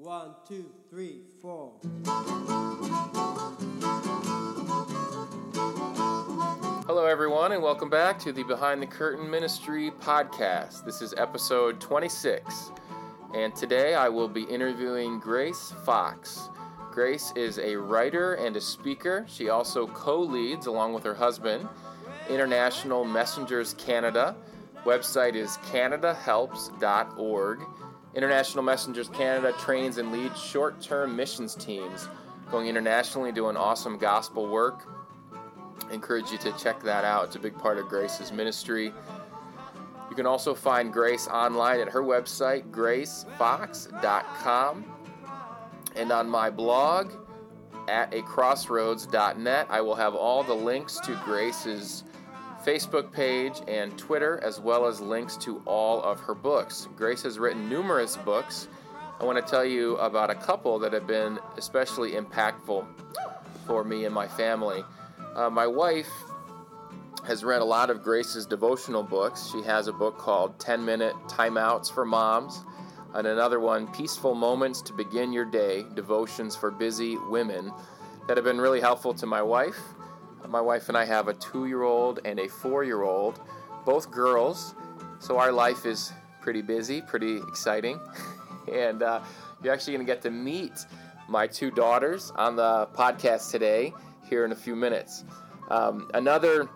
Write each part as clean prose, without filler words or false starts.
1, 2, 3, 4. Hello, everyone, and welcome back to the Behind the Curtain Ministry podcast. This is episode 26, and today I will be interviewing Grace Fox. Grace is a writer and a speaker. She also co-leads, along with her husband, International Messengers Canada. Website is canadahelps.org. International Messengers Canada trains and leads short-term missions teams going internationally, doing awesome gospel work. I encourage you to check that out. It's a big part of Grace's ministry. You can also find Grace online at her website, gracefox.com. And on my blog at acrossroads.net, I will have all the links to Grace's Facebook page and Twitter, as well as links to all of her books. Grace has written numerous books. I want to tell you about a couple that have been especially impactful for me and my family. My wife has read a lot of Grace's devotional books. She has a book called 10-Minute Timeouts for Moms, and another one, Peaceful Moments to Begin Your Day, Devotions for Busy Women, that have been really helpful to my wife. My wife and I have a 2-year-old and a 4-year-old, both girls, so our life is pretty busy, pretty exciting. And you're actually going to get to meet my 2 daughters on the podcast today, here in a few minutes. Another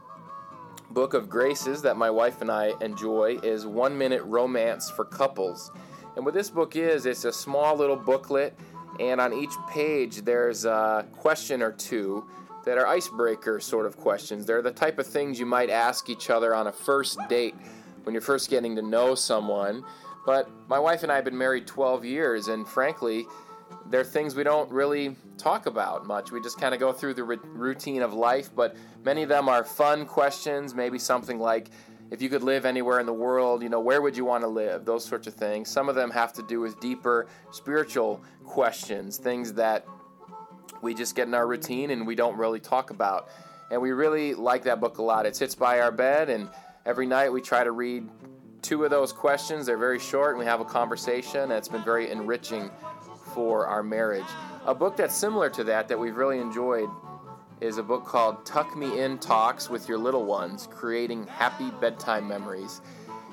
book of Grace's that my wife and I enjoy is 1 Minute Romance for Couples. And what this book is, it's a small little booklet, and on each page there's a question or two that are icebreaker sort of questions. They're the type of things you might ask each other on a first date when you're first getting to know someone. But my wife and I have been married 12 years, and frankly, they're things we don't really talk about much. We just kind of go through the routine of life, but many of them are fun questions, maybe something like, if you could live anywhere in the world, where would you want to live? Those sorts of things. Some of them have to do with deeper spiritual questions, things that we just get in our routine and we don't really talk about. And we really like that book a lot. It sits by our bed, and every night we try to read 2 of those questions. They're very short, and we have a conversation, and it's been very enriching for our marriage. A book that's similar to that we've really enjoyed is a book called Tuck Me In Talks with Your Little Ones, Creating Happy Bedtime Memories.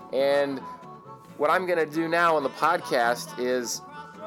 And what I'm going to do now on the podcast is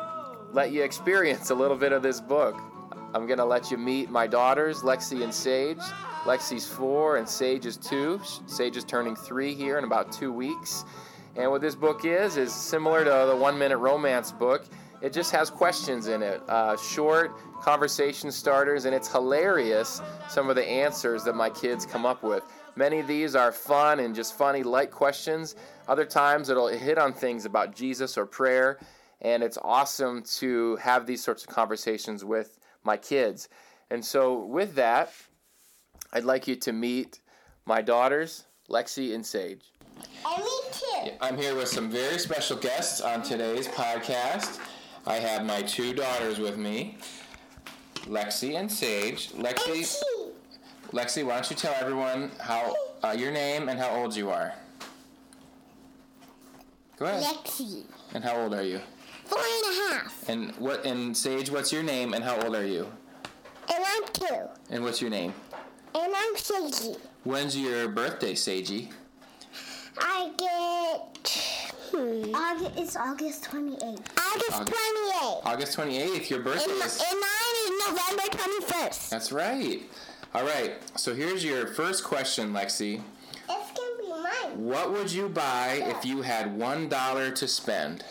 let you experience a little bit of this book. I'm going to let you meet my daughters, Lexi and Sage. Lexi's 4 and Sage is 2. Sage is turning 3 here in about 2 weeks. And what this book is similar to the 1 Minute Romance book. It just has questions in it, short conversation starters, and it's hilarious, some of the answers that my kids come up with. Many of these are fun and just funny, light questions. Other times it'll hit on things about Jesus or prayer, and it's awesome to have these sorts of conversations with my kids. And so with that, I'd like you to meet my daughters, Lexi and Sage. And me too. I'm here with some very special guests on today's podcast. I have my 2 daughters with me, Lexi and Sage. Lexi, why don't you tell everyone how your name and how old you are? Go ahead. Lexi. And how old are you? 4.5. And Sage, what's your name and how old are you? And I'm 2. And what's your name? And I'm Sagey. When's your birthday, Sagey? I get... It's August 28th. August 28th, your birthday is... And mine is November 21st. That's right. All right, so here's your first question, Lexi. It's going to be mine. What would you buy if you had $1 to spend?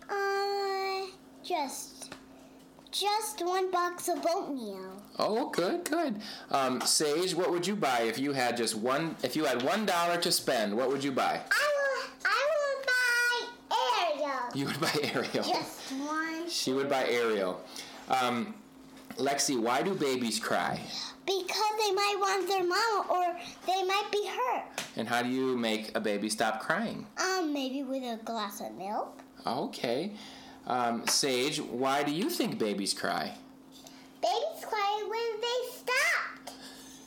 Just 1 box of oatmeal. Oh, good. Sage, what would you buy if you had if you had $1 to spend? What would you buy? I will buy Ariel. You would buy Ariel. Just 1. She would buy Ariel. Lexi, why do babies cry? Because they might want their mama, or they might be hurt. And how do you make a baby stop crying? Maybe with a glass of milk. Okay. Sage, why do you think babies cry? Babies cry when they stop.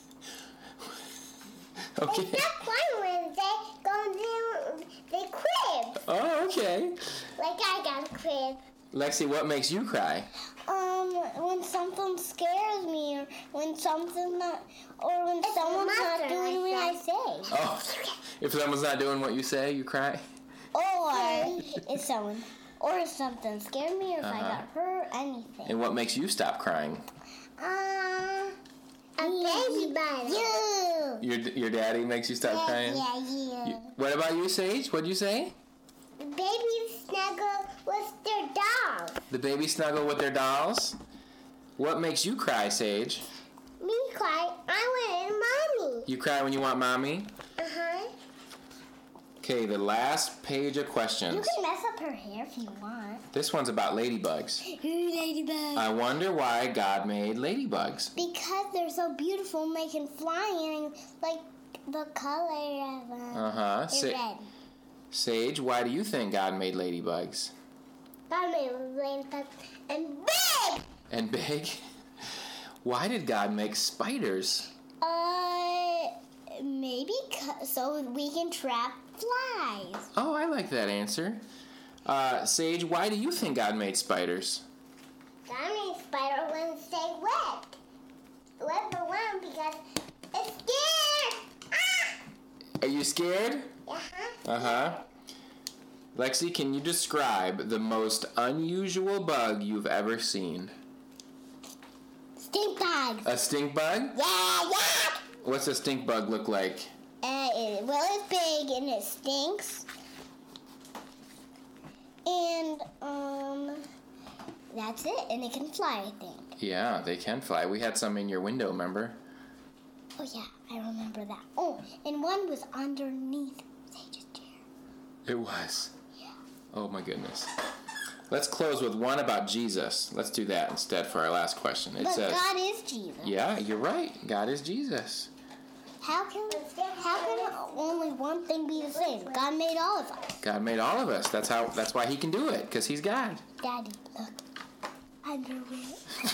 Okay. They stop crying when they crib. Oh, okay. Like I got a crib. Lexi, what makes you cry? When something scares me, or when someone's not doing what I say. Oh, if someone's not doing what you say, you cry? Or if something scared me, or if I got hurt, anything. And what makes you stop crying? A baby bottle. Your daddy makes you stop crying? Yeah. What about you, Sage? What'd you say? Babies snuggle with their dolls. The babies snuggle with their dolls? What makes you cry, Sage? Me cry. I want mommy. You cry when you want mommy? Uh-huh. Okay, the last page of questions. You can mess up her hair if you want. This one's about ladybugs. Ladybug. I wonder why God made ladybugs. Because they're so beautiful and they can fly and like the color of them. Uh-huh. They're red. Sage, why do you think God made ladybugs? God made ladybugs and big! And big? Why did God make spiders? Maybe so we can trap flies. Oh, I like that answer. Sage, why do you think God made spiders? God made spider when stay wet. Wet the one because it's scared. Ah! Are you scared? Uh-huh. Uh-huh. Lexi, can you describe the most unusual bug you've ever seen? Stink bug. A stink bug? Yeah. What's a stink bug look like? It's big and it stinks. And that's it. And it can fly, I think. Yeah, they can fly. We had some in your window, remember? Oh yeah, I remember that. Oh, and one was underneath Sage's chair. It was. Yeah. Oh my goodness. Let's close with one about Jesus. Let's do that instead for our last question. It But says, God is Jesus. yeah, you're right. God is Jesus. How can only one thing be the same? God made all of us. God made all of us. That's why he can do it, because he's God. Daddy, look. Underwear.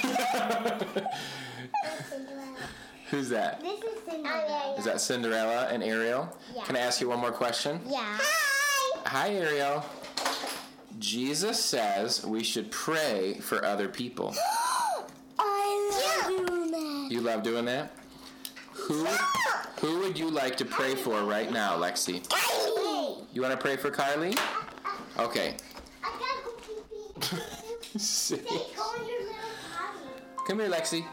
Who's that? This is Cinderella. Is that Cinderella and Ariel? Yeah. Can I ask you one more question? Yeah. Hi! Hi, Ariel. Jesus says we should pray for other people. I love doing that. You love doing that? Who would you like to pray for right now, Lexi? Carly! You want to pray for Carly? Okay. I gotta go pee-pee. See? Say, go in your little potty. Come here, Lexi.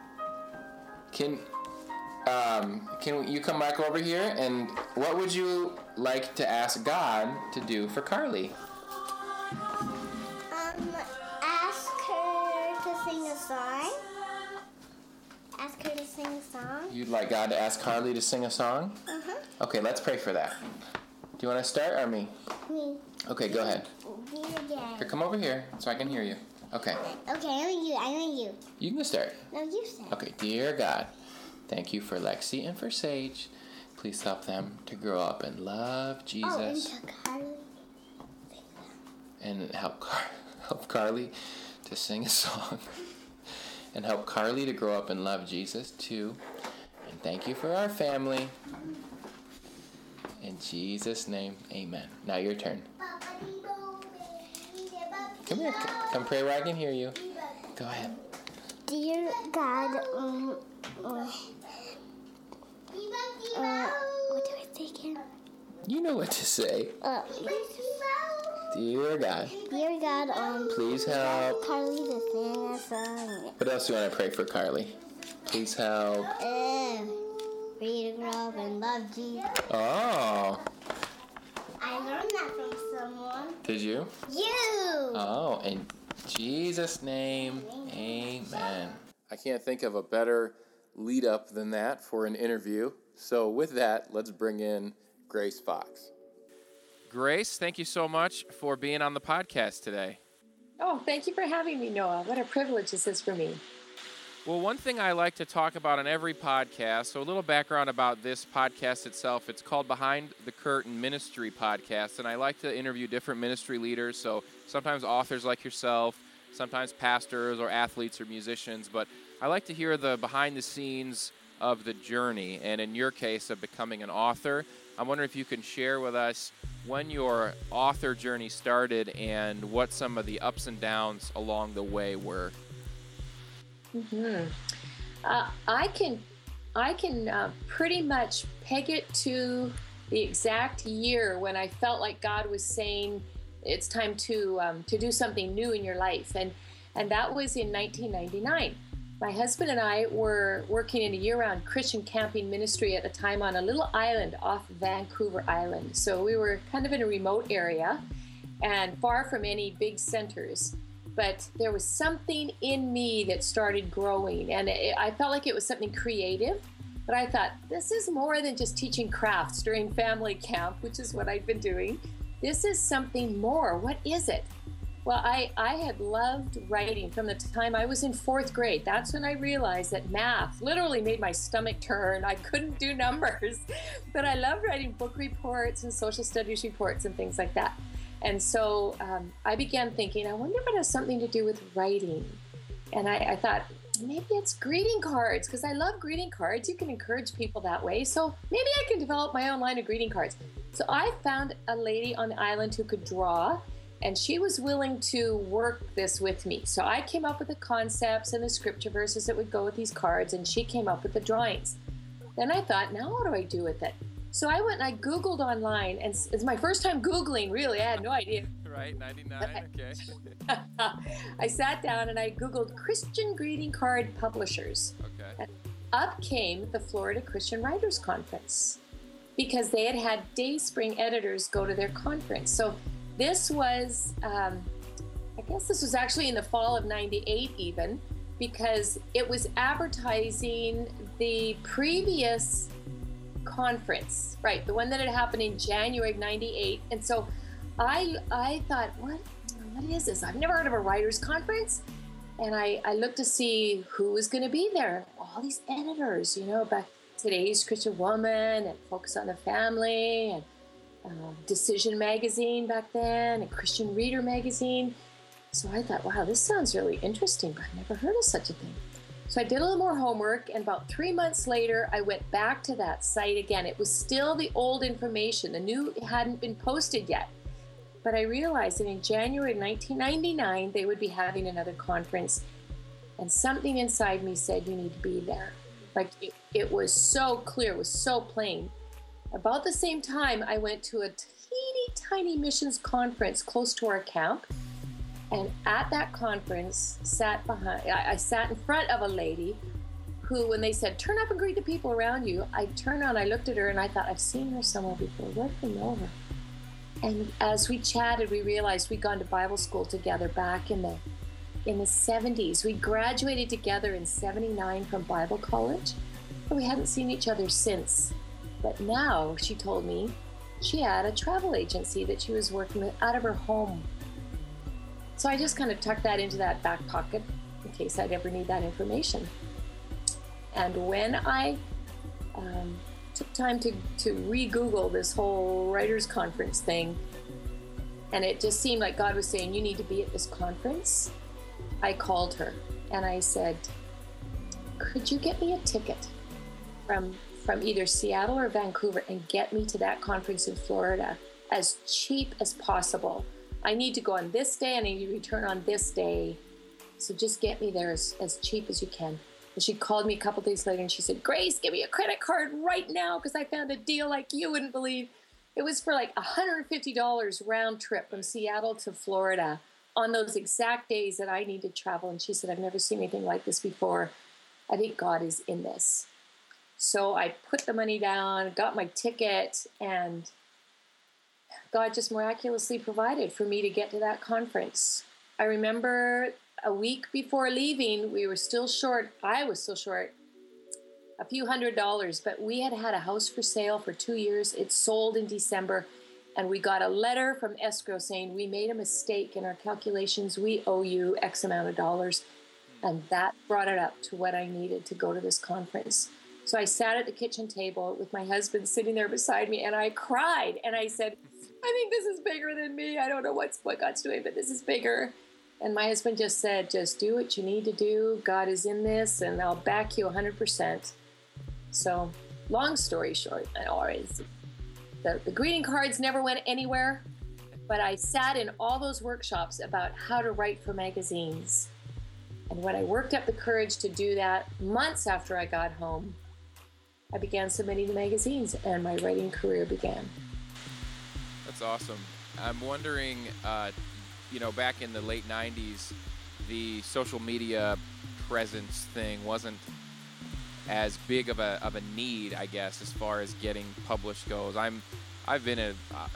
Can you come back over here? And what would you like to ask God to do for Carly? Ask her to sing a song. Ask her to sing a song. You'd like God to ask Carly to sing a song? Uh-huh. Okay, let's pray for that. Do you want to start or me? Me. Okay, go ahead. Dear Here, Dad. come over here so I can hear you. Okay, Okay, I want you. you can start. No, you say. Okay, dear God, thank you for Lexi and for Sage. Please help them to grow up and love Jesus. Oh, and to Carly. And help Carly to sing a song. And help Carly to grow up and love Jesus too. And thank you for our family. In Jesus' name, amen. Now your turn. Come here. Come pray where I can hear you. Go ahead. Dear God, what do I say again? You know what to say. Dear God, Dear God, please help. Carly to sing a song. What else do you want to pray for Carly? Please help. For you to grow up and love Jesus. Oh, I learned that from someone. did you? You! Oh, in Jesus' name, amen. I can't think of a better lead up than that for an interview. So with that, let's bring in Grace Fox. Grace, thank you so much for being on the podcast today. Oh, thank you for having me, Noah. What a privilege this is for me. Well, one thing I like to talk about on every podcast, so a little background about this podcast itself, it's called Behind the Curtain Ministry Podcast, and I like to interview different ministry leaders, so sometimes authors like yourself, sometimes pastors or athletes or musicians, but I like to hear the behind the scenes of the journey, and in your case of becoming an author. I'm wondering if you can share with us when your author journey started and what some of the ups and downs along the way were. Mm-hmm. I can pretty much peg it to the exact year when I felt like God was saying it's time to do something new in your life, and that was in 1999. My husband and I were working in a year-round Christian camping ministry at the time on a little island off Vancouver Island. So we were kind of in a remote area and far from any big centers. But there was something in me that started growing, and I felt like it was something creative. But I thought, this is more than just teaching crafts during family camp, which is what I'd been doing. This is something more. What is it? Well, I had loved writing from the time I was in 4th grade. That's when I realized that math literally made my stomach turn. I couldn't do numbers, but I loved writing book reports and social studies reports and things like that. And so I began thinking, I wonder if it has something to do with writing. And I thought, maybe it's greeting cards, because I love greeting cards. You can encourage people that way. So maybe I can develop my own line of greeting cards. So I found a lady on the island who could draw, and she was willing to work this with me. So I came up with the concepts and the scripture verses that would go with these cards, and she came up with the drawings. Then I thought, now what do I do with it? So I went and I Googled online, and it's my first time Googling, really. I had no idea. Right, 99, okay. I sat down and I Googled Christian greeting card publishers. Okay. And up came the Florida Christian Writers Conference, because they had Dayspring editors go to their conference. So this was, I guess this was actually in the fall of 98 even, because it was advertising the previous conference, right? The one that had happened in January of 98. And so I thought, what is this? I've never heard of a writers conference. And I looked to see who was going to be there. All these editors, about Today's Christian Woman and Focus on the Family and Decision Magazine back then, and Christian Reader Magazine. So I thought, wow, this sounds really interesting, but I've never heard of such a thing. So I did a little more homework, and about 3 months later, I went back to that site again. It was still the old information. The new hadn't been posted yet. But I realized that in January 1999, they would be having another conference, and something inside me said, you need to be there. Like, it was so clear, it was so plain. About the same time, I went to a teeny tiny missions conference close to our camp. And at that conference, I sat in front of a lady who, when they said, turn up and greet the people around you, I turned on, I looked at her, and I thought, I've seen her somewhere before. Where did I know her? And as we chatted, we realized we'd gone to Bible school together back in the 70s. We graduated together in 79 from Bible college, but we hadn't seen each other since. But now, she told me, she had a travel agency that she was working with out of her home. So I just kind of tucked that into that back pocket in case I'd ever need that information. And when I took time to re-Google this whole writers conference thing, and it just seemed like God was saying, you need to be at this conference, I called her and I said, could you get me a ticket from either Seattle or Vancouver and get me to that conference in Florida as cheap as possible? I need to go on this day and I need to return on this day. So just get me there as cheap as you can. And she called me a couple days later and she said, Grace, give me a credit card right now because I found a deal like you wouldn't believe. It was for like $150 round trip from Seattle to Florida on those exact days that I need to travel. And she said, I've never seen anything like this before. I think God is in this. So I put the money down, got my ticket, and God just miraculously provided for me to get to that conference. I remember a week before leaving, we were still short. I was still short a few $100s, but we had had a house for sale for 2 years. It sold in December, and we got a letter from escrow saying we made a mistake in our calculations. We owe you X amount of dollars, and that brought it up to what I needed to go to this conference. So I sat at the kitchen table with my husband sitting there beside me, and I cried, and I said, I think this is bigger than me. I don't know what God's doing, but this is bigger. And my husband just said, just do what you need to do. God is in this, and I'll back you 100%. So long story short, the greeting cards never went anywhere, but I sat in all those workshops about how to write for magazines. And when I worked up the courage to do that, months after I got home, I began submitting to magazines, and my writing career began. That's awesome. I'm wondering, back in the late 90s, the social media presence thing wasn't as big of a need, I guess, as far as getting published goes. I've been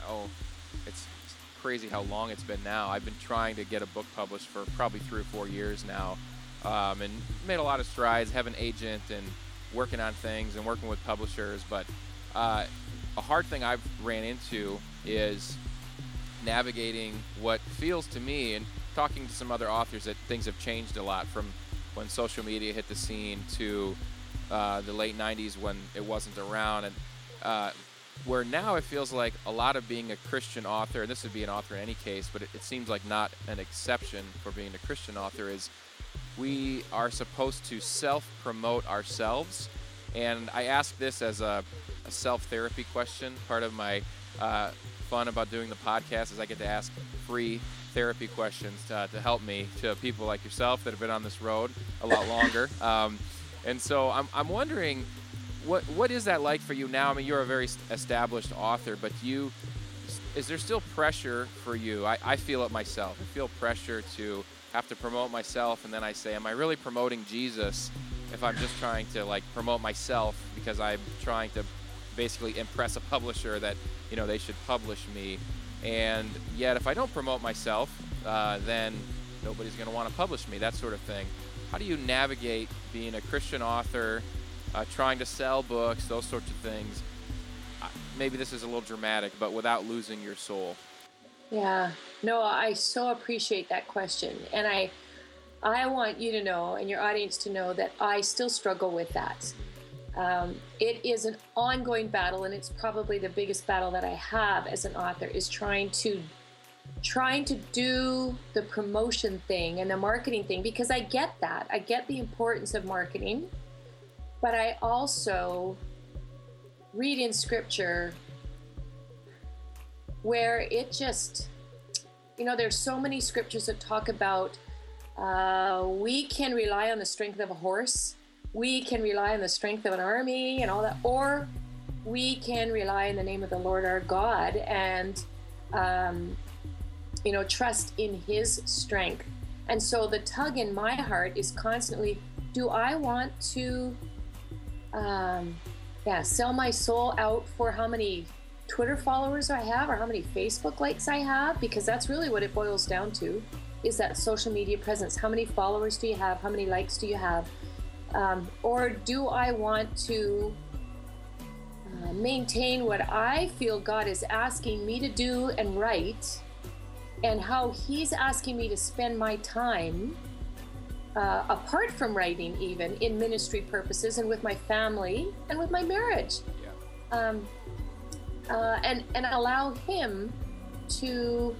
it's crazy how long it's been now. I've been trying to get a book published for probably 3 or 4 years now, and made a lot of strides, have an agent and working on things and working with publishers. But a hard thing I've ran into is navigating what feels to me, and talking to some other authors, that things have changed a lot from when social media hit the scene to the late 90s when it wasn't around, and where now it feels like a lot of being a Christian author, and this would be an author in any case, but it seems like not an exception for being a Christian author, is we are supposed to self-promote ourselves. And I ask this as a self-therapy question. Part of my fun about doing the podcast is I get to ask free therapy questions to help me, to people like yourself that have been on this road a lot longer. And so I'm wondering, what is that like for you now? I mean, you're a very established author, but is there still pressure for you? I feel it myself. I feel pressure to have to promote myself, and then I say, am I really promoting Jesus if I'm just trying to promote myself because I'm trying to basically impress a publisher that they should publish me? And yet if I don't promote myself, then nobody's going to want to publish me, that sort of thing. How do you navigate being a Christian author, trying to sell books, those sorts of things? Maybe this is a little dramatic, but without losing your soul. Yeah, no, I so appreciate that question. And I want you to know, and your audience to know, that I still struggle with that. It is an ongoing battle, and it's probably the biggest battle that I have as an author, is trying to do the promotion thing and the marketing thing, because I get that. I get the importance of marketing, but I also read in scripture where it just, there's so many scriptures that talk about we can rely on the strength of a horse, we can rely on the strength of an army and all that, or we can rely in the name of the Lord our God and trust in his strength. And so the tug in my heart is constantly, do I want to sell my soul out for how many Twitter followers I have or how many Facebook likes I have? Because that's really what it boils down to, is that social media presence. How many followers do you have? How many likes do you have? Or do I want to maintain what I feel God is asking me to do and write, and how he's asking me to spend my time apart from writing, even in ministry purposes and with my family and with my marriage. Yeah. And allow him to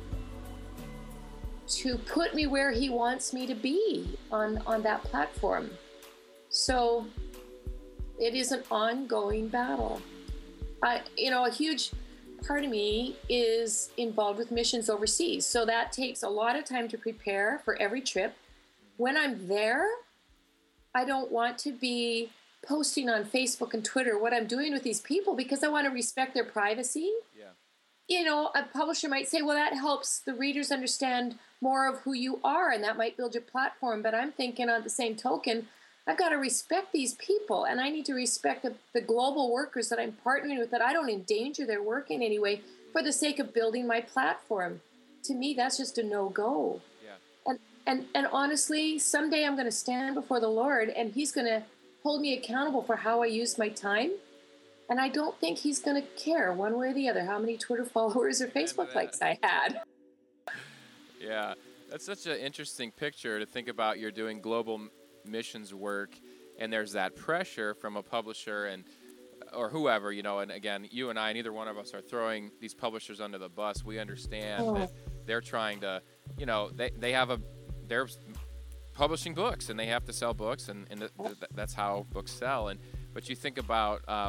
put me where he wants me to be on that platform. So it is an ongoing battle. A huge part of me is involved with missions overseas. So that takes a lot of time to prepare for every trip. When I'm there, I don't want to be posting on Facebook and Twitter what I'm doing with these people, because I want to respect their privacy. Yeah. A publisher might say, well, that helps the readers understand more of who you are, and that might build your platform. But I'm thinking, on the same token, I've got to respect these people, and I need to respect the global workers that I'm partnering with, that I don't endanger their work in any way for the sake of building my platform. To me, that's just a no-go. Yeah. And honestly, someday I'm going to stand before the Lord, and he's going to hold me accountable for how I used my time. And I don't think he's going to care one way or the other how many Twitter followers or Facebook likes I had. Yeah, that's such an interesting picture to think about. You're doing global missions work, and there's that pressure from a publisher or whoever, and again, you and I, neither one of us are throwing these publishers under the bus. We understand that they're trying to, they're publishing books, and they have to sell books, and that's how books sell. But you think about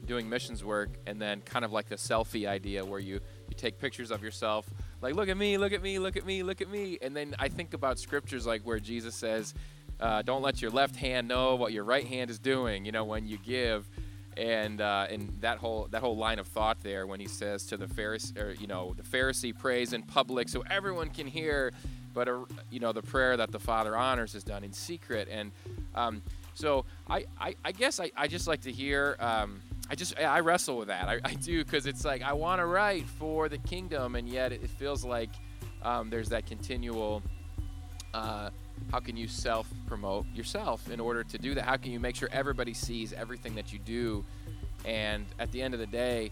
doing missions work, and then kind of like the selfie idea where you take pictures of yourself, like, look at me, look at me, look at me, look at me. And then I think about scriptures like where Jesus says, don't let your left hand know what your right hand is doing, when you give. And that whole line of thought there when he says to the Pharisee, the Pharisee prays in public so everyone can hear, but the prayer that the Father honors is done in secret. And so I guess I just like to hear. I wrestle with that. I do, because it's like I want to write for the kingdom, and yet it feels like there's that continual. How can you self-promote yourself in order to do that? How can you make sure everybody sees everything that you do? And at the end of the day,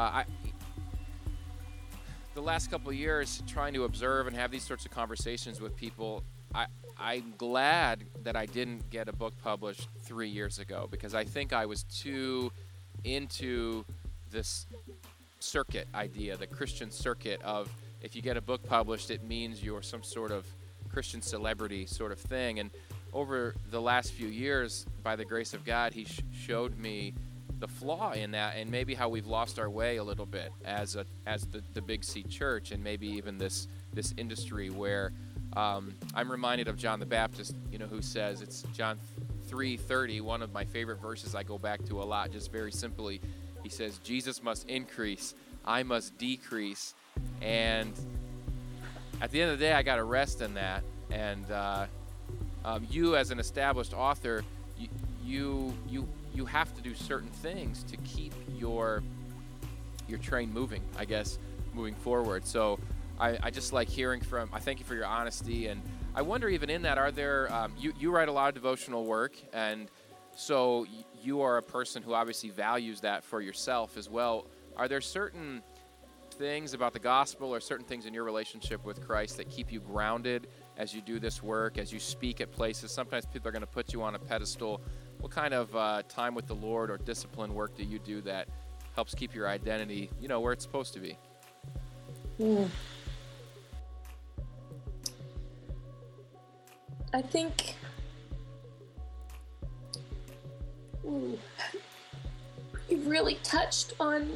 the last couple of years trying to observe and have these sorts of conversations with people, I'm glad that I didn't get a book published 3 years ago, because I think I was too into this circuit idea, the Christian circuit of if you get a book published, it means you're some sort of Christian celebrity sort of thing. And over the last few years, by the grace of God, he showed me the flaw in that, and maybe how we've lost our way a little bit as the Big C Church, and maybe even this industry where I'm reminded of John the Baptist, who says, it's John 3:30, one of my favorite verses I go back to a lot, just very simply. He says, Jesus must increase, I must decrease. And at the end of the day, I got to rest in that. And you, as an established author, you have to do certain things to keep your train moving, I guess, moving forward. So I just like hearing I thank you for your honesty. And I wonder, even in that, are there, you write a lot of devotional work, and so you are a person who obviously values that for yourself as well. Are there certain things about the gospel or certain things in your relationship with Christ that keep you grounded as you do this work, as you speak at places? Sometimes people are going to put you on a pedestal. What kind of time with the Lord or discipline work do you do that helps keep your identity, where it's supposed to be? I think you've really touched on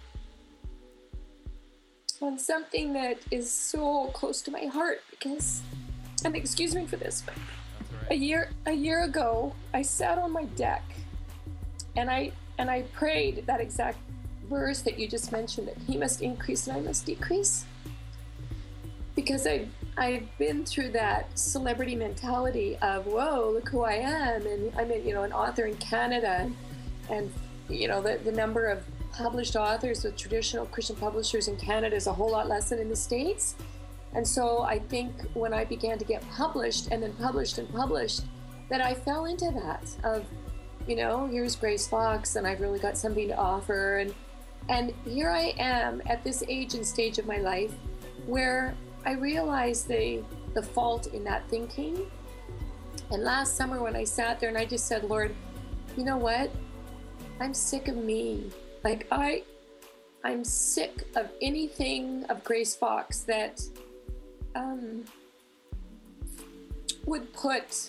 something that is so close to my heart, because, and excuse me for this, but a year ago, I sat on my deck and I prayed that exact verse that you just mentioned, that he must increase and I must decrease. Because I've been through that celebrity mentality of, whoa, look who I am. And I'm an author in Canada, and the number of published authors with traditional Christian publishers in Canada is a whole lot less than in the States. And so I think when I began to get published and then published and published, that I fell into that of, here's Grace Fox, and I've really got something to offer. And here I am at this age and stage of my life where I realized the fault in that thinking. And last summer when I sat there and I just said, Lord, you know what? I'm sick of me. Like, I'm sick of anything of Grace Fox that would put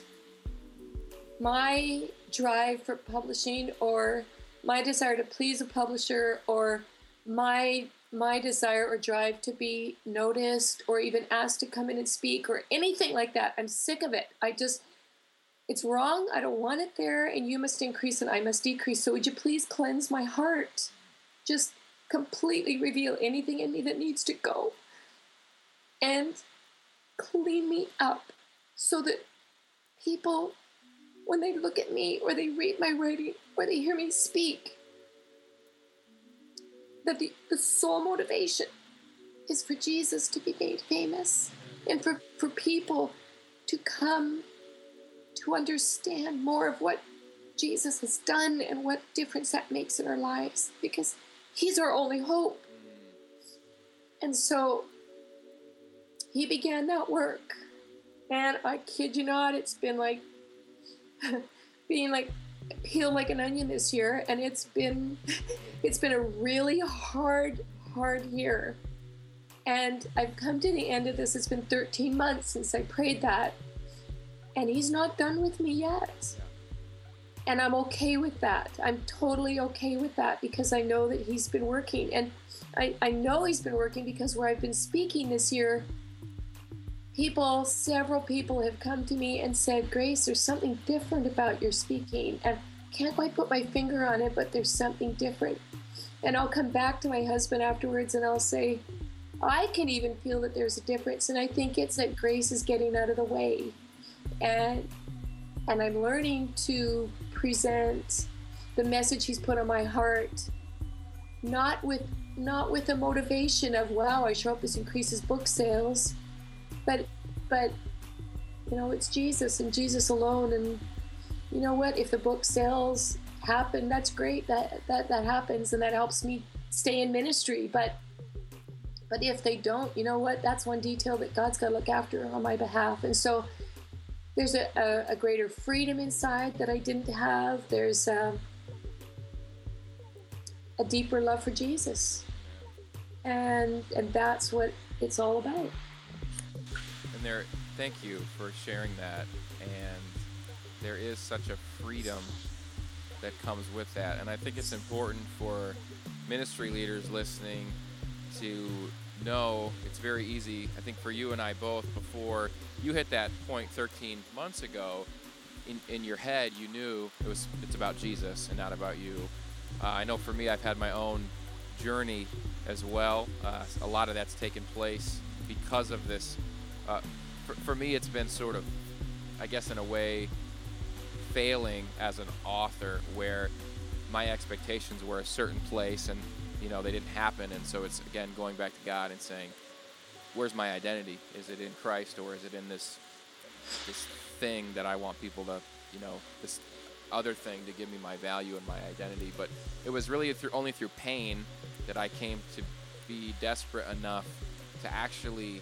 my drive for publishing, or my desire to please a publisher, or my desire or drive to be noticed or even asked to come in and speak or anything like that. I'm sick of it. It's wrong. I don't want it there. And you must increase and I must decrease. So would you please cleanse my heart? Just completely reveal anything in me that needs to go. And clean me up so that people, when they look at me or they read my writing or they hear me speak, that the sole motivation is for Jesus to be made famous and for people to come to understand more of what Jesus has done and what difference that makes in our lives, because he's our only hope. And so he began that work. And I kid you not, it's been like being like peeled like an onion this year, and it's been a really hard year. And I've come to the end of this. It's been 13 months since I prayed that, and he's not done with me yet. And I'm okay with that. I'm totally okay with that because I know that he's been working. And I know he's been working because where I've been speaking this year, several people have come to me and said, Grace, there's something different about your speaking. And I can't quite put my finger on it, but there's something different. And I'll come back to my husband afterwards and I'll say, I can even feel that there's a difference. And I think it's that Grace is getting out of the way. And I'm learning to present the message he's put on my heart, not with a motivation of, wow, I sure hope this increases book sales, but it's Jesus and Jesus alone. And you know what, if the book sales happen, that's great, that happens, and that helps me stay in ministry. But if they don't, you know what, that's one detail that God's got to look after on my behalf. And so there's a greater freedom inside that I didn't have. There's a deeper love for Jesus. And that's what it's all about. And thank you for sharing that. And there is such a freedom that comes with that. And I think it's important for ministry leaders listening to know it's very easy. I think for you and I both, before you hit that point 13 months ago, in your head you knew it's about Jesus and not about you. I know for me, I've had my own journey as well. A lot of that's taken place because of this. For me, it's been sort of, I guess in a way, failing as an author, where my expectations were a certain place and they didn't happen. And so it's, again, going back to God and saying, where's my identity? Is it in Christ, or is it in this thing that I want people to, this other thing to give me my value and my identity? But it was really only through pain that I came to be desperate enough to actually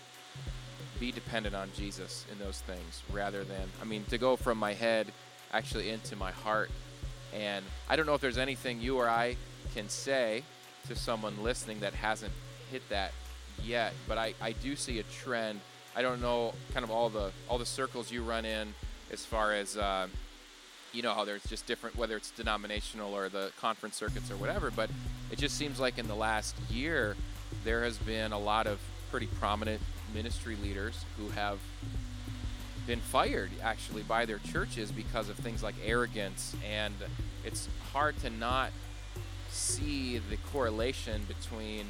be dependent on Jesus in those things, rather than, to go from my head actually into my heart. And I don't know if there's anything you or I can say to someone listening that hasn't hit that yet, but I do see a trend. I don't know kind of all the circles you run in as far as how there's just different, whether it's denominational or the conference circuits or whatever, but it just seems like in the last year there has been a lot of pretty prominent ministry leaders who have been fired actually by their churches because of things like arrogance. And it's hard to not see the correlation between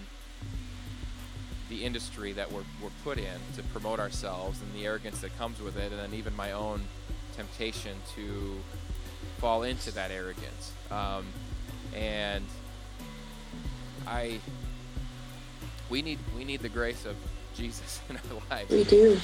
the industry that we're put in to promote ourselves and the arrogance that comes with it, and then even my own temptation to fall into that arrogance. And we need the grace of Jesus in our lives. We do.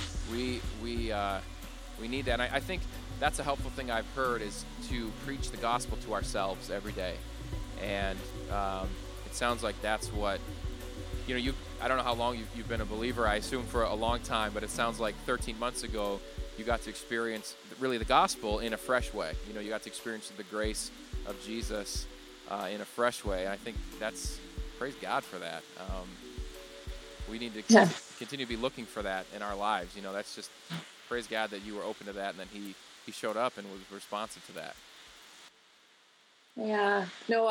We need that. And I think that's a helpful thing I've heard, is to preach the gospel to ourselves every day. And it sounds like that's what, I don't know how long you've been a believer. I assume for a long time, but it sounds like 13 months ago you got to experience really the gospel in a fresh way. You got to experience the grace of Jesus in a fresh way. And I think praise God for that. We need to continue to be looking for that in our lives. That's just, praise God that you were open to that, and then he showed up and was responsive to that. Yeah. No,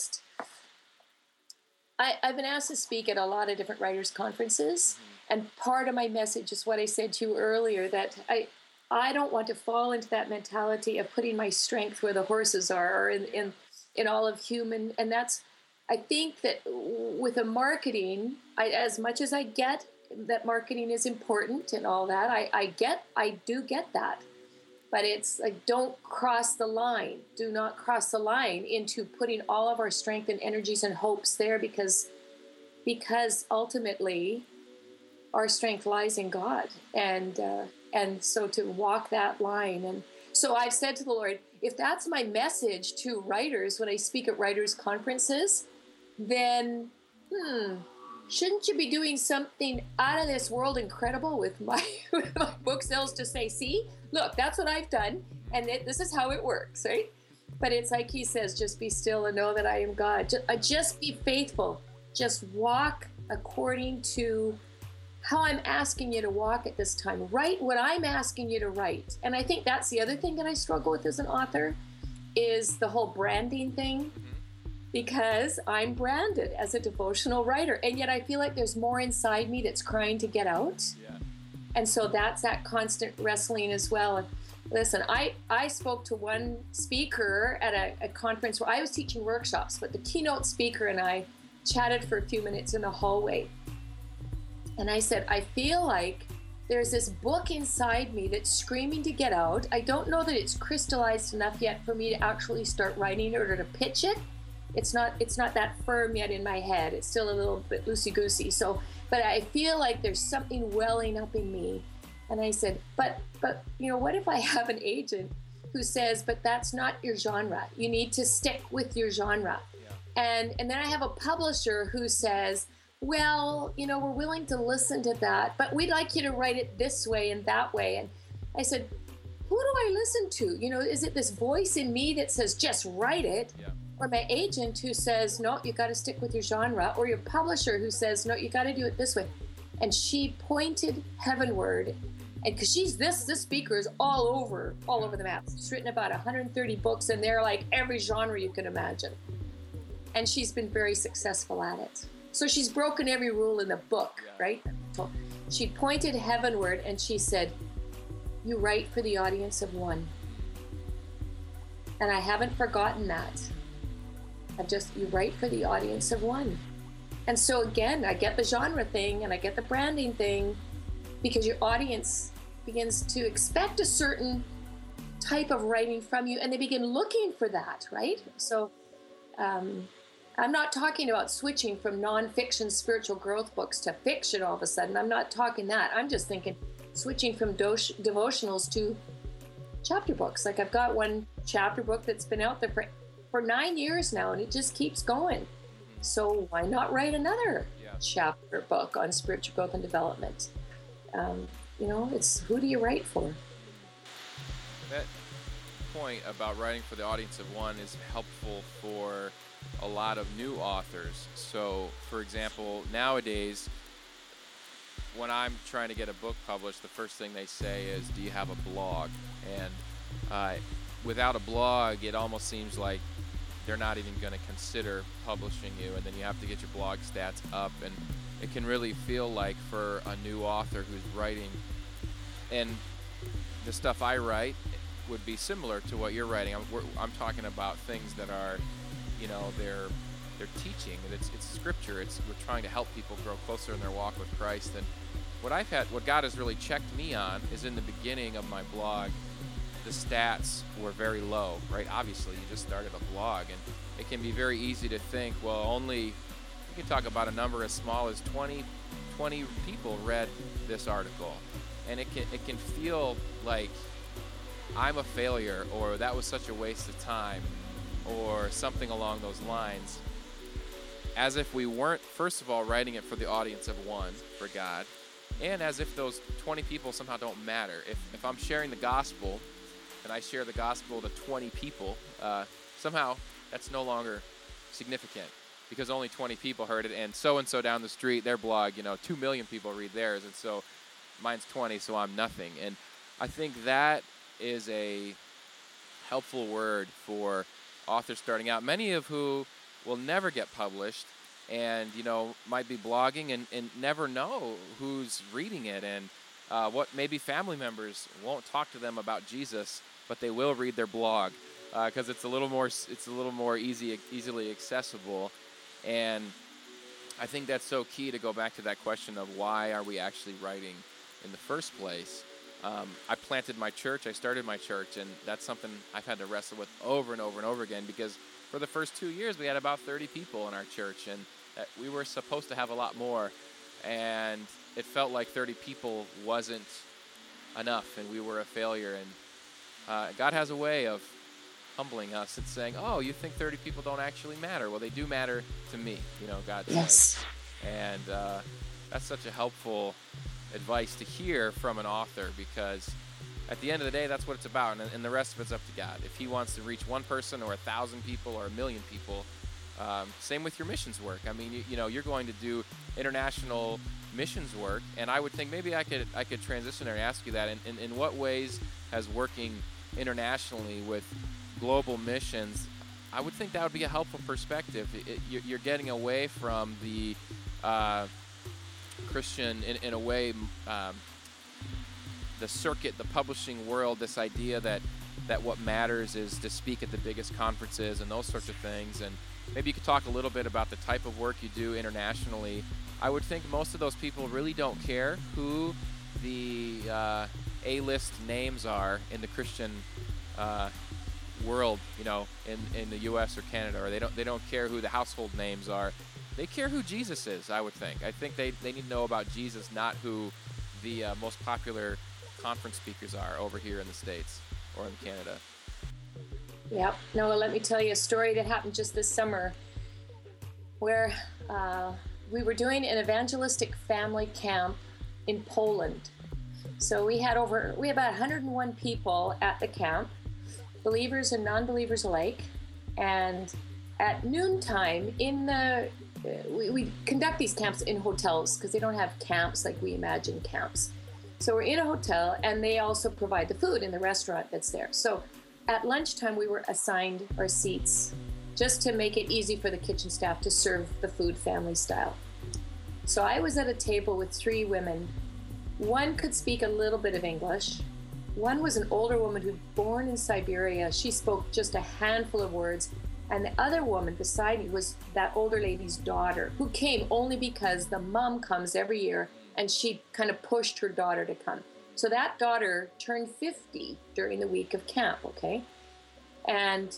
I've been asked to speak at a lot of different writers' conferences, and part of my message is what I said to you earlier, that I don't want to fall into that mentality of putting my strength where the horses are, or in all of human. And that's, I think that with the marketing, as much as I get that marketing is important and all that, I do get that. But it's like, don't cross the line. Do not cross the line into putting all of our strength and energies and hopes there, because ultimately our strength lies in God. And so to walk that line. And so I've said to the Lord, if that's my message to writers when I speak at writers' conferences, then shouldn't you be doing something out of this world incredible with my book sales to say, see, look, that's what I've done, and this is how it works, right? But it's like he says, just be still and know that I am God. Just be faithful. Just walk according to how I'm asking you to walk at this time. Write what I'm asking you to write. And I think that's the other thing that I struggle with as an author, is the whole branding thing, because I'm branded as a devotional writer, and yet I feel like there's more inside me that's crying to get out. Yeah. And so that's that constant wrestling as well. And listen, I spoke to one speaker at a conference where I was teaching workshops, but the keynote speaker and I chatted for a few minutes in the hallway. And I said, I feel like there's this book inside me that's screaming to get out. I don't know that it's crystallized enough yet for me to actually start writing it or to pitch it. It's not that firm yet in my head. It's still a little bit loosey-goosey. So, but I feel like there's something welling up in me. And I said, but what if I have an agent who says, but that's not your genre. You need to stick with your genre. Yeah. And then I have a publisher who says, well, we're willing to listen to that, but we'd like you to write it this way and that way. And I said, who do I listen to? Is it this voice in me that says, just write it? Yeah. Or my agent who says, no, you got to stick with your genre, or your publisher who says, no, you got to do it this way. And she pointed heavenward, and because this speaker is all over the map. She's written about 130 books, and they're like every genre you can imagine. And she's been very successful at it. So she's broken every rule in the book, right? So she pointed heavenward and she said, you write for the audience of one. And I haven't forgotten that. You write for the audience of one. And so again, I get the genre thing and I get the branding thing, because your audience begins to expect a certain type of writing from you, and they begin looking for that, right? So I'm not talking about switching from nonfiction spiritual growth books to fiction all of a sudden. I'm not talking that. I'm just thinking switching from devotionals to chapter books. Like I've got one chapter book that's been out there for 9 years now, and it just keeps going. So why not write another chapter book on spiritual growth and development? It's who do you write for? That point about writing for the audience of one is helpful for a lot of new authors. So, for example, nowadays, when I'm trying to get a book published, the first thing they say is, do you have a blog? And without a blog, it almost seems like they're not even going to consider publishing you, and then you have to get your blog stats up, and it can really feel like for a new author who's writing, and the stuff I write would be similar to what you're writing. I'm talking about things that are, they're teaching, and it's scripture. We're trying to help people grow closer in their walk with Christ. And what God has really checked me on is in the beginning of my blog, the stats were very low, right? Obviously, you just started a blog, and it can be very easy to think, well, you can talk about a number as small as 20 people read this article, and it can feel like I'm a failure, or that was such a waste of time, or something along those lines, as if we weren't, first of all, writing it for the audience of one, for God, and as if those 20 people somehow don't matter. If I'm sharing the gospel, and I share the gospel to 20 people, somehow that's no longer significant, because only 20 people heard it, and so down the street, their blog, 2 million people read theirs, and so mine's 20, so I'm nothing. And I think that is a helpful word for authors starting out, many of who will never get published, and might be blogging and never know who's reading it, and what maybe family members won't talk to them about Jesus, but they will read their blog because it's a little more easily accessible. And I think that's so key to go back to that question of why are we actually writing in the first place. I planted my church. I started my church, and that's something I've had to wrestle with over and over and over again, because for the first 2 years we had about 30 people in our church, and we were supposed to have a lot more, and it felt like 30 people wasn't enough, and we were a failure. And God has a way of humbling us and saying, oh, you think 30 people don't actually matter? Well, they do matter to me, God says. And that's such a helpful advice to hear from an author, because at the end of the day, that's what it's about, and the rest of it's up to God. If he wants to reach one person or 1,000 people or 1 million people, same with your missions work. I mean, you're going to do international missions work, and I would think maybe I could transition there and ask you that. In what ways has working internationally with global missions, I would think that would be a helpful perspective. You're getting away from the Christian, in a way, the circuit, the publishing world, this idea that what matters is to speak at the biggest conferences and those sorts of things. And maybe you could talk a little bit about the type of work you do internationally. I would think most of those people really don't care who the A-list names are in the Christian world, in the U.S. or Canada, or they don't care who the household names are. They care who Jesus is, I would think. I think they need to know about Jesus, not who the most popular conference speakers are over here in the States or in Canada. Yep. Noah, let me tell you a story that happened just this summer where we were doing an evangelistic family camp in Poland. So we had about 101 people at the camp, believers and non-believers alike. And at noontime, we conduct these camps in hotels because they don't have camps like we imagine camps. So we're in a hotel, and they also provide the food in the restaurant that's there. So at lunchtime, we were assigned our seats just to make it easy for the kitchen staff to serve the food family style. So I was at a table with 3 women. One could speak a little bit of English. One was an older woman who'd born in Siberia. She spoke just a handful of words. And the other woman beside me was that older lady's daughter, who came only because the mom comes every year, and she kind of pushed her daughter to come. So that daughter turned 50 during the week of camp, okay? And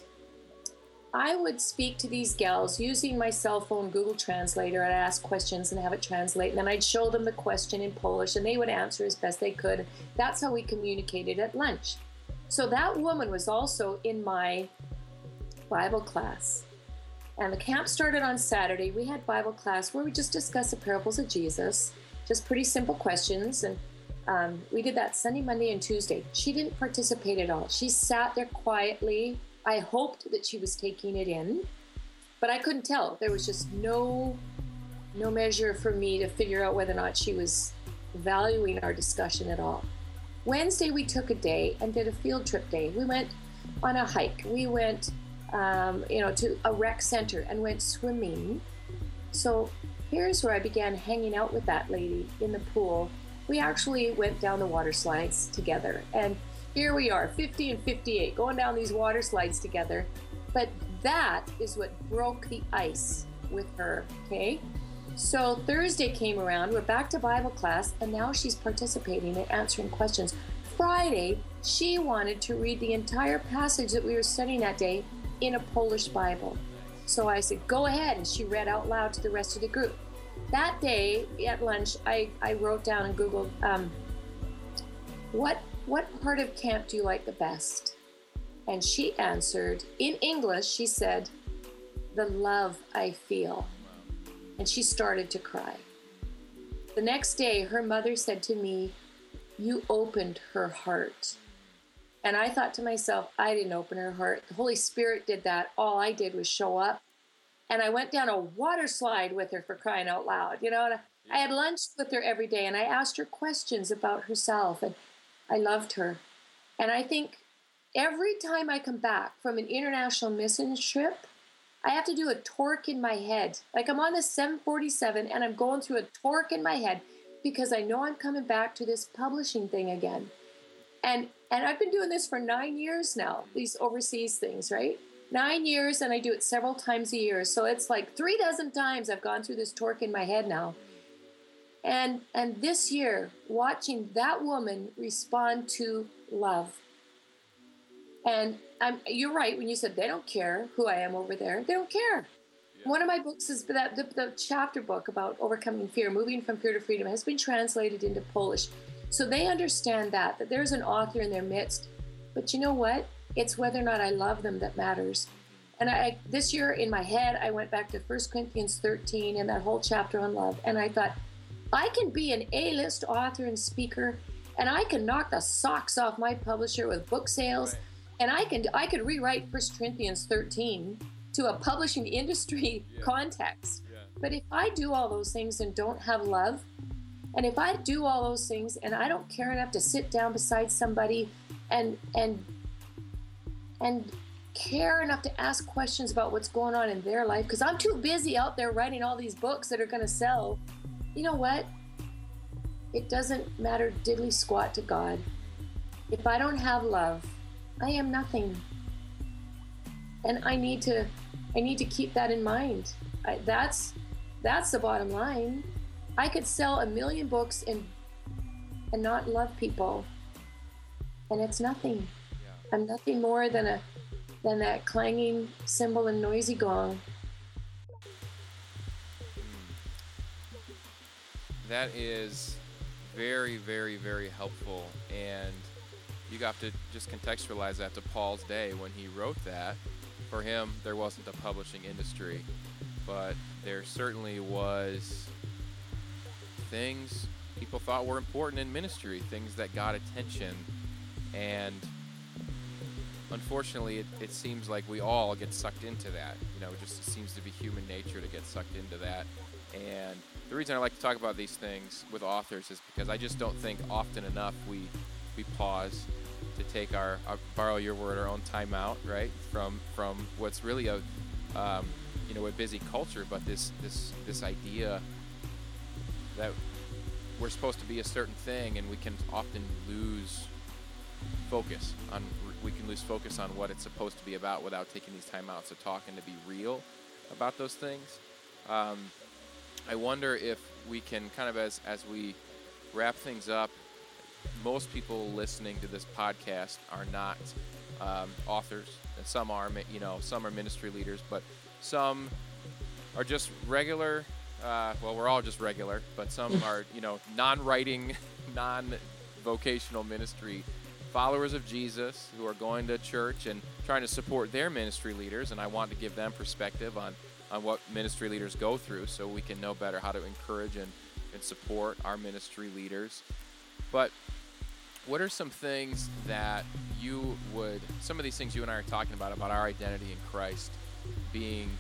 I would speak to these gals using my cell phone Google Translator. I'd ask questions and have it translate, and then I'd show them the question in Polish, and they would answer as best they could. That's how we communicated at lunch. So that woman was also in my Bible class. And the camp started on Saturday. We had Bible class where we just discussed the parables of Jesus, just pretty simple questions. And we did that Sunday, Monday, and Tuesday. She didn't participate at all. She sat there quietly. I hoped that she was taking it in, but I couldn't tell. There was just no measure for me to figure out whether or not she was valuing our discussion at all. Wednesday, we took a day and did a field trip day. We went on a hike. We went to a rec center and went swimming. So here's where I began hanging out with that lady in the pool. We actually went down the water slides together. And here we are, 50 and 58, going down these water slides together. But that is what broke the ice with her, okay? So Thursday came around, we're back to Bible class, and now she's participating and answering questions. Friday, she wanted to read the entire passage that we were studying that day in a Polish Bible. So I said, go ahead, and she read out loud to the rest of the group. That day at lunch, I wrote down and Googled, what part of camp do you like the best? And she answered, in English, she said, the love I feel. And she started to cry. The next day, her mother said to me, you opened her heart. And I thought to myself, I didn't open her heart. The Holy Spirit did that. All I did was show up. And I went down a water slide with her, for crying out loud. And I had lunch with her every day, and I asked her questions about herself, and I loved her. And I think every time I come back from an international missions trip, I have to do a torque in my head. Like I'm on the 747, and I'm going through a torque in my head because I know I'm coming back to this publishing thing again. And I've been doing this for 9 years now, these overseas things, right? 9 years, and I do it several times a year. So it's like 36 times I've gone through this torque in my head now. And this year, watching that woman respond to love. And you're right when you said they don't care who I am over there. They don't care. Yeah. One of my books is the chapter book about overcoming fear, moving from fear to freedom, has been translated into Polish. So they understand that there's an author in their midst. But you know what? It's whether or not I love them that matters. And this year in my head, I went back to 1 Corinthians 13 and that whole chapter on love. And I thought, I can be an A-list author and speaker, and I can knock the socks off my publisher with book sales. Right. And I could rewrite 1 Corinthians 13 to a publishing industry context. Yeah. But if I do all those things and don't have love, and if I do all those things and I don't care enough to sit down beside somebody and care enough to ask questions about what's going on in their life, because I'm too busy out there writing all these books that are going to sell. You know what? It doesn't matter diddly squat to God. If I don't have love, I am nothing. And I need to keep that in mind. That's the bottom line. I could sell 1 million books and not love people, and it's nothing. Yeah. I'm nothing more than that clanging cymbal and noisy gong. That is very, very, very helpful, and you have to just contextualize that to Paul's day when he wrote that. For him, there wasn't a publishing industry, but there certainly was things people thought were important in ministry, things that got attention, and unfortunately it seems like we all get sucked into that. It seems to be human nature to get sucked into that. And the reason I like to talk about these things with authors is because I just don't think often enough we pause to take our borrow your word, our own time out, right, from what's really a busy culture, but this idea that we're supposed to be a certain thing, and we can often lose focus on what it's supposed to be about without taking these time outs to talk and to be real about those things. I wonder if we can kind of, as we wrap things up, most people listening to this podcast are not authors. Some are, some are ministry leaders, but some are just regular. We're all just regular, but some are, non-writing, non-vocational ministry followers of Jesus who are going to church and trying to support their ministry leaders. And I want to give them perspective on what ministry leaders go through, so we can know better how to encourage and support our ministry leaders. But what are some things that some of these things you and I are talking about our identity in Christ being,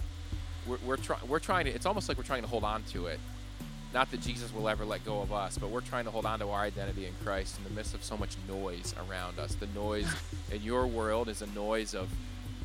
we're trying to, it's almost like we're trying to hold on to it. Not that Jesus will ever let go of us, but we're trying to hold on to our identity in Christ in the midst of so much noise around us. The noise in your world is a noise of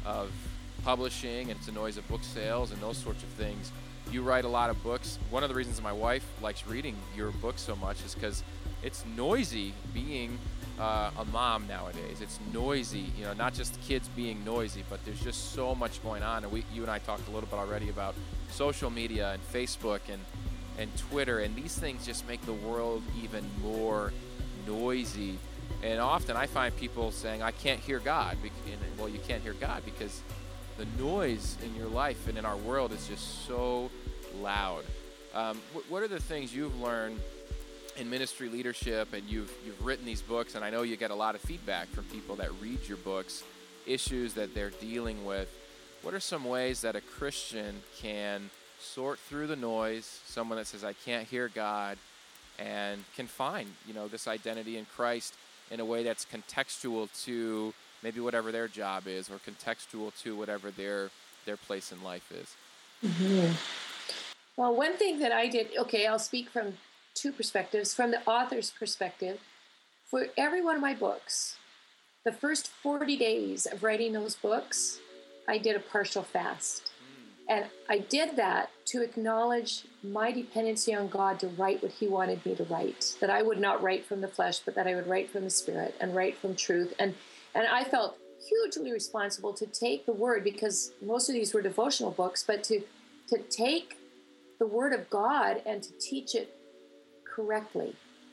publishing, and it's a noise of book sales and those sorts of things. You write a lot of books. One of the reasons my wife likes reading your book so much is because it's noisy being a mom nowadays. It's noisy, not just kids being noisy, but there's just so much going on. And you and I talked a little bit already about social media and Facebook and Twitter, and these things just make the world even more noisy. And often I find people saying, I can't hear God. Well, you can't hear God because the noise in your life and in our world is just so loud. What are the things you've learned in ministry leadership? And you've written these books, and I know you get a lot of feedback from people that read your books, issues that they're dealing with. What are some ways that a Christian can sort through the noise, someone that says, I can't hear God, and can find, this identity in Christ in a way that's contextual to maybe whatever their job is, or contextual to whatever their place in life is? Mm-hmm. Well, one thing that I did, I'll speak from two perspectives. From the author's perspective, for every one of my books, the first 40 days of writing those books, I did a partial fast. And I did that to acknowledge my dependency on God to write what He wanted me to write. That I would not write from the flesh, but that I would write from the Spirit and write from truth. And I felt hugely responsible to take the Word, because most of these were devotional books, but to take the Word of God and to teach it correctly.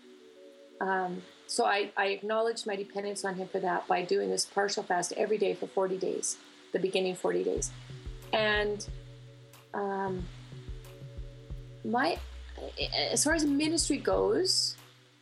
So I acknowledged my dependence on Him for that by doing this partial fast every day for 40 days, the beginning 40 days. And as far as ministry goes,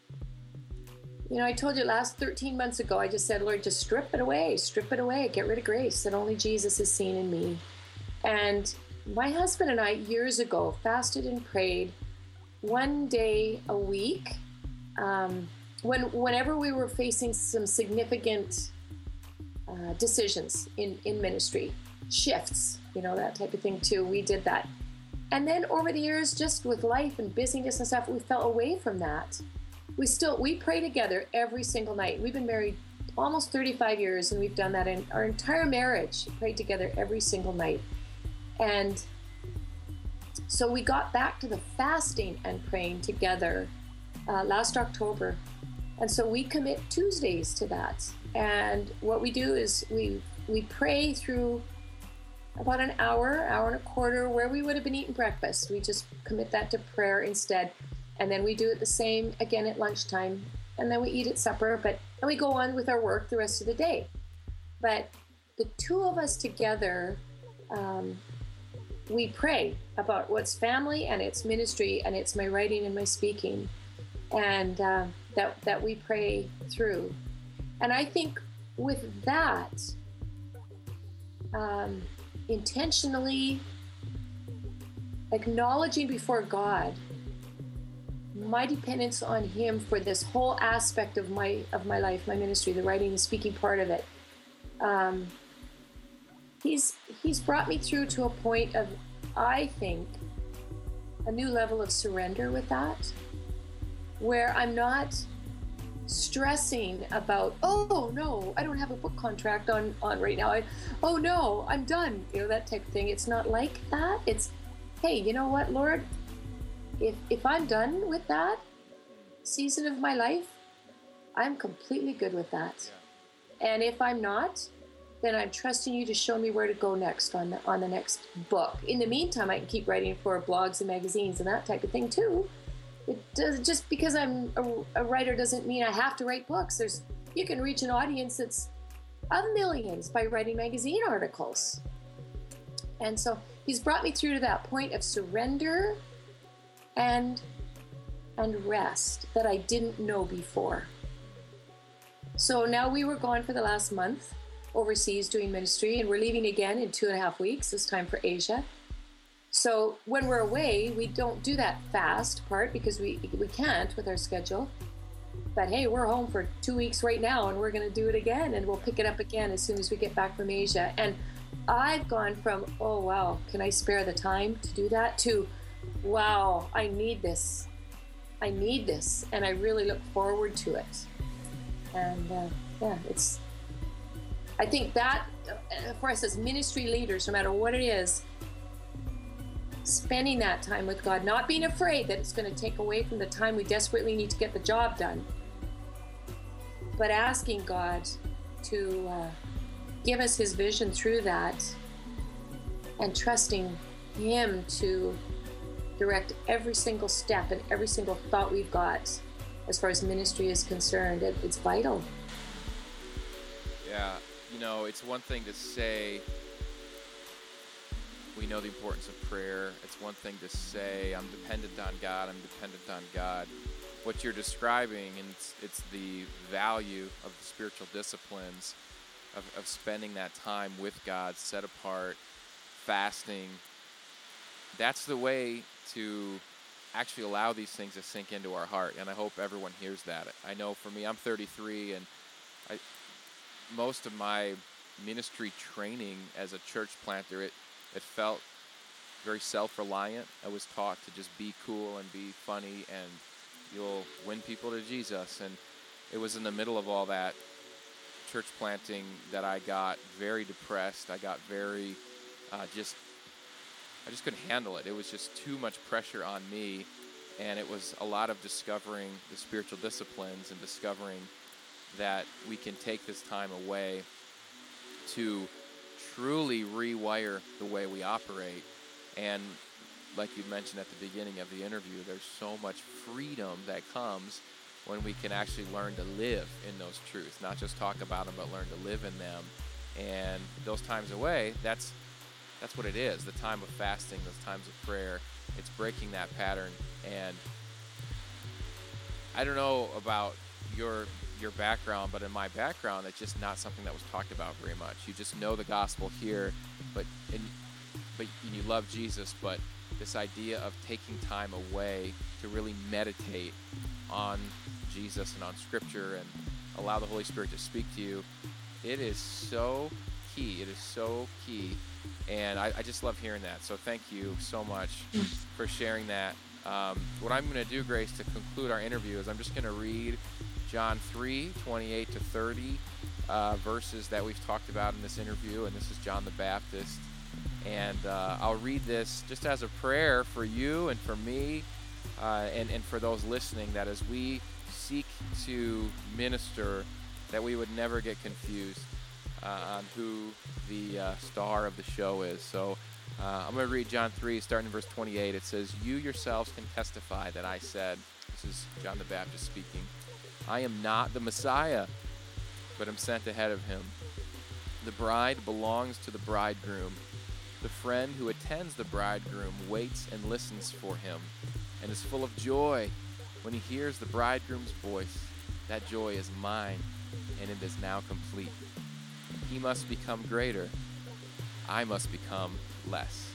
I told you last 13 months ago, I just said, Lord, just strip it away, get rid of grace that only Jesus is seen in me. And my husband and I, years ago, fasted and prayed one day a week, whenever we were facing some significant decisions in ministry, shifts, that type of thing too. We did that. And then over the years, just with life and busyness and stuff, we fell away from that. We pray together every single night. We've been married almost 35 years, and we've done that in our entire marriage, prayed together every single night. And so we got back to the fasting and praying together last October. And so we commit Tuesdays to that. And what we do is we pray through about an hour and a quarter where we would have been eating breakfast. We just commit that to prayer instead. And then we do it the same again at lunchtime. And then we eat at supper, and we go on with our work the rest of the day. But the two of us together, we pray about what's family and it's ministry and it's my writing and my speaking, and that we pray through. And I think with that, intentionally acknowledging before God my dependence on Him for this whole aspect of my life, my ministry, the writing and speaking part of it. He's brought me through to a point of, I think, a new level of surrender with that, where I'm not stressing about, oh no, I don't have a book contract on right now. Oh no, I'm done. That type of thing. It's not like that. It's, hey, you know what, Lord? If I'm done with that season of my life, I'm completely good with that. Yeah. And if I'm not, then I'm trusting you to show me where to go next on the next book. In the meantime, I can keep writing for blogs and magazines and that type of thing too. It does, just because I'm a writer doesn't mean I have to write books. You can reach an audience that's of millions by writing magazine articles. And so He's brought me through to that point of surrender and rest that I didn't know before. So now we were gone for the last month overseas doing ministry, and we're leaving again in 2.5 weeks. It's time for Asia. So when we're away, we don't do that fast part because we can't with our schedule. But hey, we're home for 2 weeks right now, and we're going to do it again, and we'll pick it up again as soon as we get back from Asia. And I've gone from, oh wow, can I spare the time to do that, to, wow, I need this, and I really look forward to it. And I think that for us as ministry leaders, no matter what it is, spending that time with God, not being afraid that it's going to take away from the time we desperately need to get the job done, but asking God to give us His vision through that, and trusting Him to direct every single step and every single thought we've got as far as ministry is concerned. It's vital. Yeah, it's one thing to say we know the importance of prayer. It's one thing to say I'm dependent on God. What you're describing, and it's the value of the spiritual disciplines of spending that time with God, set apart, fasting. That's the way to actually allow these things to sink into our heart, and I hope everyone hears that. I know for me, I'm 33, and most of my ministry training as a church planter, it felt very self-reliant. I was taught to just be cool and be funny, and you'll win people to Jesus. And it was in the middle of all that church planting that I got very depressed. I got very I just couldn't handle it. It was just too much pressure on me, and it was a lot of discovering the spiritual disciplines and discovering that we can take this time away to truly rewire the way we operate. And like you mentioned at the beginning of the interview, there's so much freedom that comes when we can actually learn to live in those truths, not just talk about them, but learn to live in them. And those times away, that's what it is, the time of fasting, those times of prayer. It's breaking that pattern. And I don't know about your background, but in my background, it's just not something that was talked about very much. You just know the gospel here, but you love Jesus, but this idea of taking time away to really meditate on Jesus and on Scripture and allow the Holy Spirit to speak to you, it is so key. It is so key. And I just love hearing that. So thank you so much for sharing that. What I'm going to do, Grace, to conclude our interview is I'm just going to read John 3:28-30. verses that we've talked about in this interview, and this is John the Baptist. And I'll read this just as a prayer for you and for me and for those listening, that as we seek to minister, that we would never get confused on who the star of the show is. So I'm going to read John 3, starting in verse 28. It says, "You yourselves can testify that I said," this is John the Baptist speaking, "I am not the Messiah, but am sent ahead of him. The bride belongs to the bridegroom. The friend who attends the bridegroom waits and listens for him, and is full of joy when he hears the bridegroom's voice. That joy is mine, and it is now complete. He must become greater. I must become less."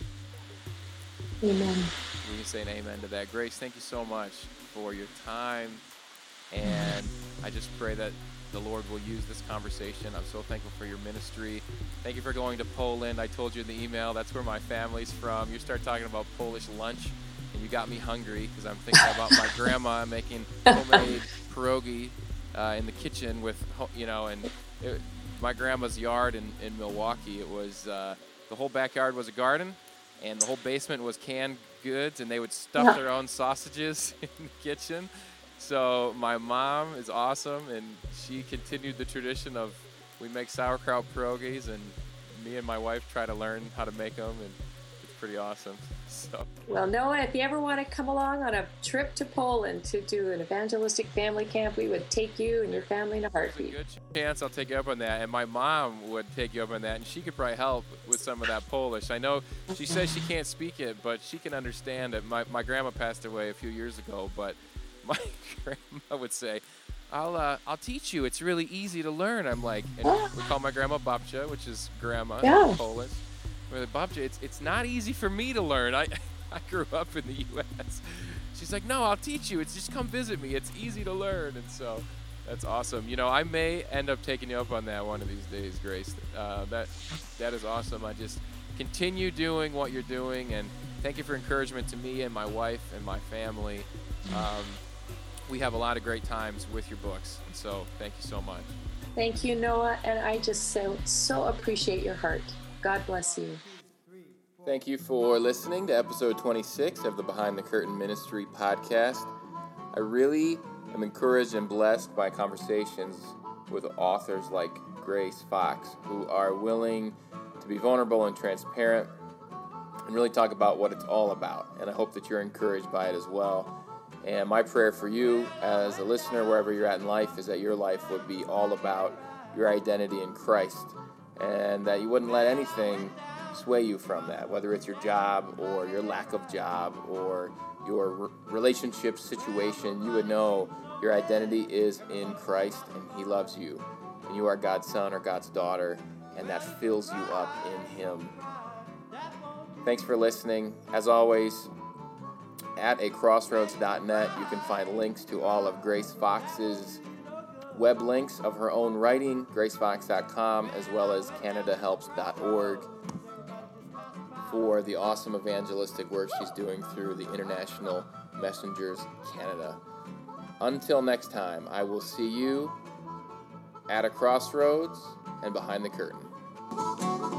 Amen. We can say an amen to that. Grace, thank you so much for your time, and I just pray that the Lord will use this conversation. I'm so thankful for your ministry. Thank you for going to Poland. I told you in the email, that's where my family's from. You start talking about Polish lunch, and you got me hungry, because I'm thinking about my grandma making homemade pierogi in the kitchen with, my grandma's yard in Milwaukee. It was, the whole backyard was a garden, and the whole basement was canned goods, and they would stuff their own sausages in the kitchen. So my mom is awesome, and she continued the tradition of, we make sauerkraut pierogies, and me and my wife try to learn how to make them, and it's pretty awesome. So, well, Noah, if you ever want to come along on a trip to Poland to do an evangelistic family camp, we would take you and your family in a heartbeat. There's a good chance I'll take you up on that, and my mom would take you up on that, and she could probably help with some of that Polish. I know she says she can't speak it, but she can understand it. My grandma passed away a few years ago, but my grandma would say, I'll teach you. It's really easy to learn. I'm like, and we call my grandma Babcia, which is grandma in Polish. We're like, Babcia, it's not easy for me to learn. I grew up in the U.S. She's like, no, I'll teach you. It's just come visit me. It's easy to learn. And so that's awesome. I may end up taking you up on that one of these days, Grace. That is awesome. I just continue doing what you're doing, and thank you for encouragement to me and my wife and my family. We have a lot of great times with your books, and so thank you so much. Thank you, Noah, and I just so appreciate your heart. God bless you. Thank you for listening to episode 26 of the Behind the Curtain Ministry podcast. I really am encouraged and blessed by conversations with authors like Grace Fox, who are willing to be vulnerable and transparent and really talk about what it's all about. And I hope that you're encouraged by it as well. And my prayer for you as a listener, wherever you're at in life, is that your life would be all about your identity in Christ, and that you wouldn't let anything sway you from that, whether it's your job or your lack of job or your relationship situation. You would know your identity is in Christ, and He loves you, and you are God's son or God's daughter, and that fills you up in Him. Thanks for listening. As always, at acrossroads.net, you can find links to all of Grace Fox's web links of her own writing, gracefox.com, as well as canadahelps.org, for the awesome evangelistic work she's doing through the International Messengers Canada. Until next time, I will see you at a crossroads and behind the curtain.